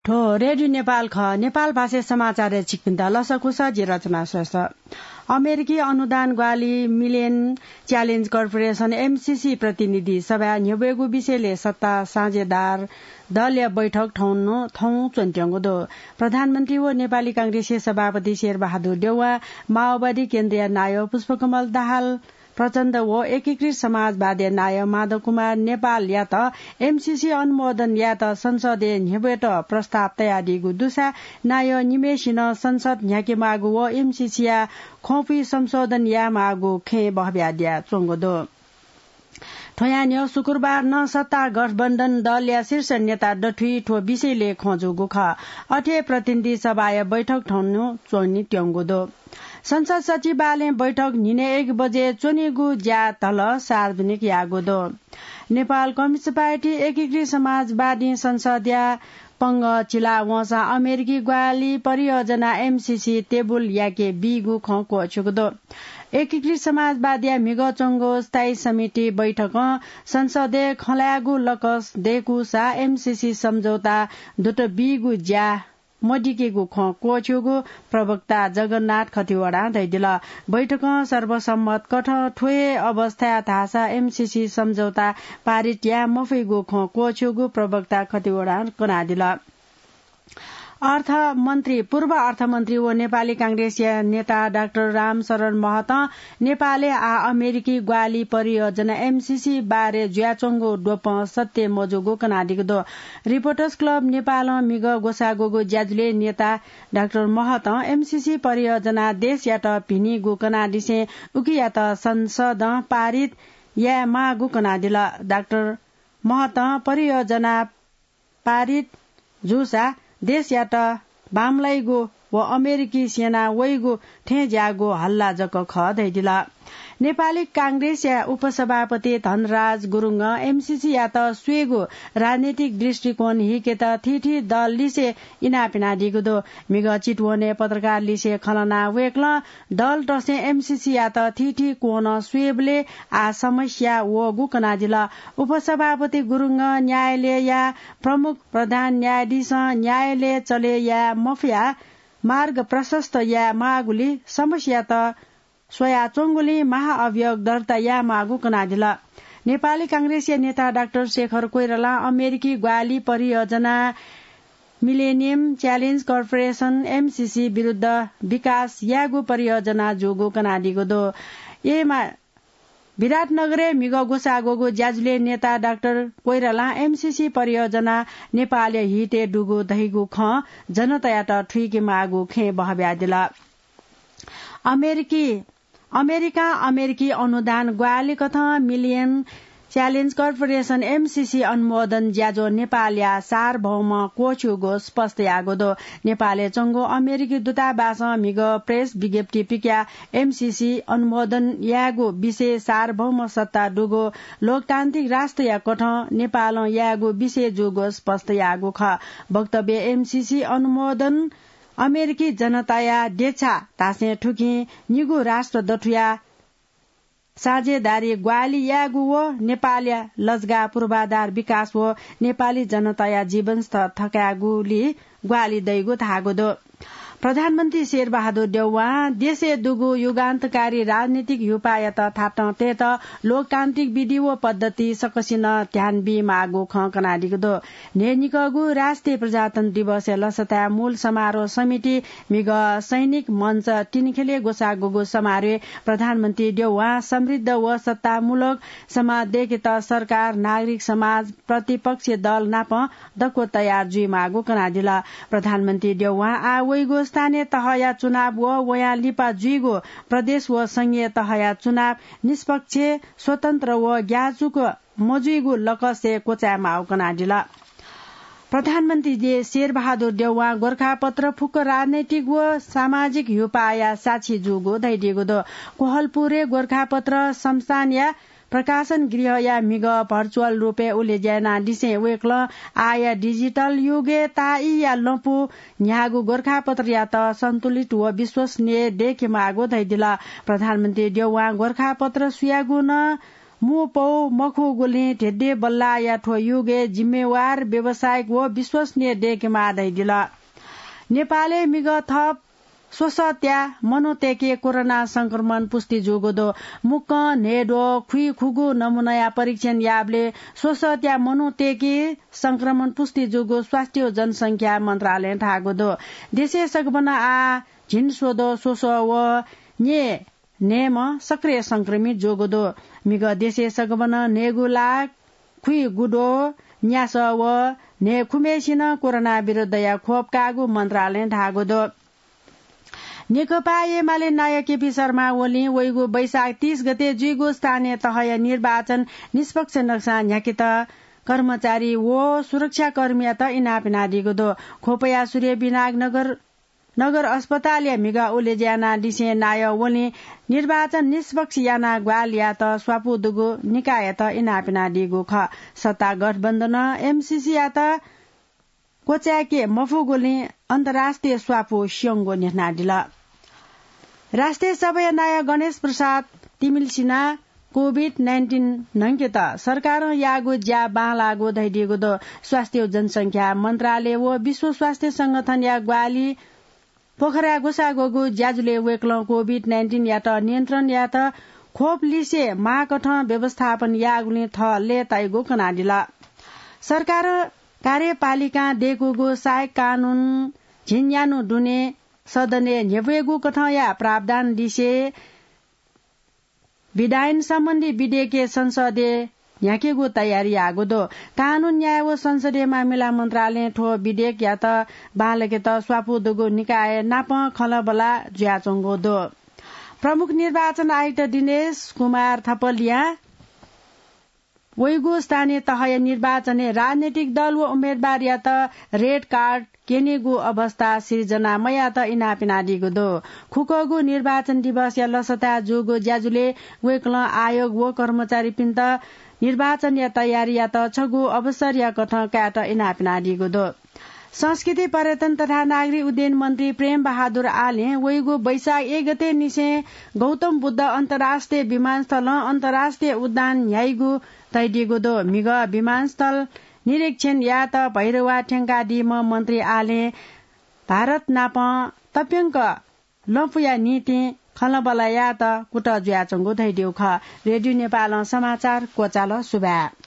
ठो रेडियो नेपाल ख नेपाल भाषा समाचार चिकपिन्दा लसकुसा जे रचना श्रेष्ठ अमेरिकी अनुदान ग्वाली मिलियन च्यालेन्ज कर्पोरेसन एमसीसी प्रतिनिधि सभा न्युबेगु विषयले सत्ता साझेदार दलीय बैठक ठौं चन्त्याङ्गो दो प्रधानमन्त्री व नेपाली कांग्रेस सभापति शेरबहादुर देउवा माओवादी केन्द्रीय नायक पुष्पकमल दाहाल प्रचण्ड व एकीकृत समाजवादी नायक माधव कुमार नेपाल या त एमसीसी अनुमोदन या त संसदीय न्हेबेट प्रस्ताव तयारी गुदुसा नाय निमेसिन संसद न्याके मागु व एमसीसी खोपी संशोधन या मागु खे बहब्याद्या चोंगोदो ठयान्यो शुक्रबार न सत्ता गठबन्धन दल या शीर्ष नेता डठुई ठो विषयले खोजु गुख अठे प्रतिनिधि सभाय बैठक ठौनु चोनी ट्याङ्गोदो संसद सचिवालय बैठक निने 1 बजे चोनीगु ज्या तल सार्वजनिक यागोदो नेपाल कम्युनिस्ट पार्टी एकीकृत समाजवादी संसदीय पंग चिला वसा अमेरिकी ग्वाली परियोजना एमसीसी टेबुल याके बिगु खको छुगदो एकीकृत समाजवादी मिगचंगो स्थायी समिति बैठक संसदीय खलागु लकस देखु सा एमसीसी सम्झौता दुट बिगु ज्या मडिकेगु कोछुगु प्रवक्ता जगन्नाथ खतिवडा दैदिल बैठक सर्वसम्मत कठ ठोए अवस्था थासा एमसीसी सम्झौता पारित या मफैगु कोछुगु प्रवक्ता खतिवडा कनादिल पूर्व अर्थमन्त्री व नेपाली कांग्रेसीय नेता डाक्टर रामशरण महत नेपालले अमेरिकी ग्वाली परियोजना एमसीसी बारे ज्याचोंगो डोप सत्य मोजोगो कनादिगदो रिपोर्टर्स क्लब नेपाल मिग गोसागोगो ज्याजुले नेता डाक्टर महत एमसीसी परियोजना देश या त भिनी गो कनादिसे उकि या त संसद पारित या मागु कनादिल डाक्टर महत परियोजना पारित जुसा देश या त बामलाइगो व अमेरिकी सेना वैगो ठे ज्यागो हल्ला जक ख दैदिला नेपाली कांग्रेस या उपसभापति धनराज गुरुङ एमसीसी या त स्वेगो राजनीतिक दृष्टिकोण हिकेत थिठी दल लिसे इनापिना दिगदो मिग चितवने पत्रकार लिसे खलना वेक्ल दल टसे एमसीसी या त थिठी कोन स्वेबले आ समस्या व गुकनादिल उपसभापति गुरुङ न्यायालय या प्रमुख प्रधान न्यायाधीश न्यायालय चले या मफिया मार्ग प्रशस्त या मागुली समस्या त सोया चोंगुली महाअभियोग दर्ता या मागु कनादिल नेपाली कांग्रेसीय नेता डाक्टर शेखर कोइराला अमेरिकी ग्वाली परियोजना मिलेनियम च्यालेन्ज कर्पोरेसन एमसीसी विरुद्ध विकास यागु परियोजना जोगो कनादिगो दो एमा विराटनगरे मिग गोसागोगो ज्याजुले नेता डाक्टर कोइराला एमसीसी परियोजना नेपाल हिटे डुगो दहिगु ख जनतायात ठुइके मागु खे बहब्यादिल अमेरिकी अनुदान ग्वाली कथा मिलियन च्यालेन्ज कर्पोरेसन एमसीसी अनुमोदन ज्याजो नेपाल या सार्वभौम कोछुगो स्पष्ट यागोदो नेपालले चंगो अमेरिकी दूतावास मिग प्रेस विज्ञप्ति पिक्या एमसीसी अनुमोदन यागो विषय सार्वभौम सत्ता डुगो लोकतान्त्रिक राष्ट्र या कठ नेपाल यागो विषय जोगो स्पष्ट यागो ख वक्तव्य एमसीसी अनुमोदन अमेरिकी जनताया डेछा तासे ठुकी निगु राष्ट्र दठुया साझेदारी ग्वाली यागु व नेपालया लजगा पूर्वाधार विकास व नेपाली जनताया जीवनस्तर थकागुली ग्वाली दैगु थागोदो प्रधानमन्त्री शेरबहादुर देउवा देशे दुगु युगान्तकारी राजनीतिक उपाय त थाटे त लोकतान्त्रिक विधि व पद्धति सकसिन ध्यान बि मागु ख कनादिगदो नेनिकगु राष्ट्रिय प्रजातन्त्र दिवस लसता मूल समारोह समिति मिग सैनिक मञ्च तिनखेले गोसागुगु समारोह प्रधानमन्त्री देउवा समृद्ध व सत्तामूलक समाजदेखि त सरकार नागरिक समाज प्रतिपक्षीय दल नाप दको तयार जुई मागु कनादिला प्रधानमन्त्री देउवा आवैगो स्थानीय तहया चुनाव व वया लिपा जुइगो प्रदेश व संघीय तहया चुनाव निष्पक्ष स्वतन्त्र व ग्याजुको मजुइगो लकसे कोचा माउ कनाडिला प्रधानमन्त्री शेरबहादुर देउवा गोर्खापत्र फुक राजनैतिक व सामाजिक उपाय साक्षी जुगो दैदिगो दो कोहलपुरे गोर्खापत्र संस्थान या प्रकाशन गृह या मिग भर्चुअल रूपे उले ज्याना दिसे वेक्ल आया डिजिटल युगे ताई या लपु न्यागु गोर्खापत्र या त सन्तुलित व विश्वसनीय देखे मागो दैदिला प्रधानमन्त्री देउवा गोर्खापत्र सुयागु न मु पौ मखु गुली ढेड्डे बल्ला या ठो युगे जिम्मेवार व्यवसायिक व विश्वसनीय डेकेमा दैदिल नेपालले मिग थप सोसत्या मनोतेके कोरोना संक्रमण पुष्टि जोगोदो मुक्क नेडो खुई खुगु नमुना परीक्षण याबले सोसत्या मनोतेके संक्रमण पुष्टि जोगो स्वास्थ्य जनसंख्या मन्त्रालय ठागोदो देशे सगबना आ झिनसोदो सोसो व ने नेम सक्रिय संक्रमित जोगोदो मिग देशे सगबना नेगुला खुई गुडो न्यास व ने खुमेसिन कोरोना विरुद्ध या खोप कागु मन्त्रालय ढागोदो नेकपा एमाले नायक केपी शर्मा ओली वैगु वैशाख 30 गते जुइगो स्थानीय तहय निर्वाचन निष्पक्ष नक्सा न्याकित कर्मचारी वो सुरक्षा कर्मी त इनापिना दिगो दो खोपया सूर्य विनायक नगर अस्पताल या मिगा ओले ज्याना डिसे नाय ओली निर्वाचन निष्पक्ष याना ग्वाल या त स्वापु दुगो निकाय त इनापिना दिगो ख सत्ता गठबन्धन एमसीसी या त कोच्याके मफुगोली अन्तर्राष्ट्रिय स्वापु सियंगो निर्नादिल राष्ट्रिय सभा नायक गणेश प्रसाद तिमिलसिना कोभिड-19 नंकेत सरकार यागो ज्या बालागो धैदिएको दो स्वास्थ्य जनसंख्या मन्त्रालय व विश्व स्वास्थ्य संगठन या ग्वाली पोखरा गोसागोगु ज्याजुले वेक्ल कोभिड-19 या त नियन्त्रण या त खोप लिसे माकठ व्यवस्थापन यागुले थले ताइगो कनादिला सरकार कार्यपालिका देगोगो सहायक कानून झिन्यानु दुने सदने नेवेगु कथया प्रावधान दिसे विधायन सम्बन्धी विधेयक संसदे याकेगु तयारी आगोदो कानून न्याय व संसदीय मामिला मन्त्रालय ठो विधेयक या त बालके त स्वापुदुगु निकाय नाप खलबला ज्याचोंगोदो प्रमुख निर्वाचन आयुक्त दिनेश कुमार थपलिया वैगु स्थानीय तहय निर्वाचन राजनीतिक दल व उम्मेदवार या त रेड कार्ड केनेगु अवस्था सिर्जना मया त इनापिना दिगो दो खुकगु निर्वाचन दिवस या लसता जोगो ज्याजुले वेक्ल आयोग व कर्मचारी पिन्त निर्वाचन या तयारी या त छगु अवसर या कथ काट इनापिना दिगो दो संस्कृति पर्यटन तथा नागरिक उड्डयन मन्त्री प्रेम बहादुर आले वैगु वैशाख 1 गते निसे गौतम बुद्ध अन्तर्राष्ट्रिय विमानस्थल अन्तर्राष्ट्रिय उद्यान न्यायगु तैदिगो दो मिग विमानस्थल निरीक्षण या त भैरवा ठेंगा दिम मन्त्री आले भारत नाप तप्यंक लफुया नीति खलबला या त कुट ज्याचंगो धैदिउ ख रेडियो नेपाल समाचार कोचाल सुबा